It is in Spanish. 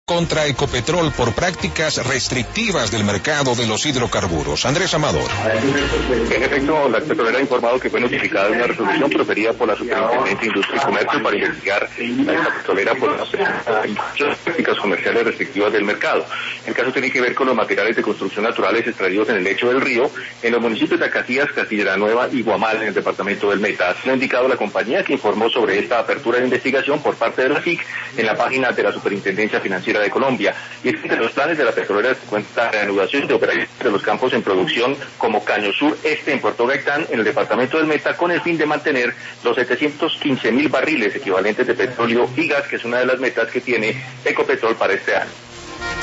Contra Ecopetrol por prácticas restrictivas del mercado de los hidrocarburos. Andrés Amador. En efecto, la petrolera ha informado que fue notificada una resolución proferida por la Superintendencia de Industria y Comercio para investigar a esta petrolera por las prácticas comerciales restrictivas del mercado. El caso tiene que ver con los materiales de construcción naturales extraídos en el lecho del río, en los municipios de Acacias, Castilla Nueva y Guamal, en el departamento del Meta. Así lo ha indicado la compañía, que informó sobre esta apertura de investigación por parte de la SIC en la página de la Superintendencia Financiera de Colombia. Y es que entre los planes de la petrolera se cuenta la reanudación de operaciones de los campos en producción como Caño Sur Este en Puerto Gaitán, en el departamento del Meta, con el fin de mantener los 715.000 barriles equivalentes de petróleo y gas, que es una de las metas que tiene Ecopetrol para este año.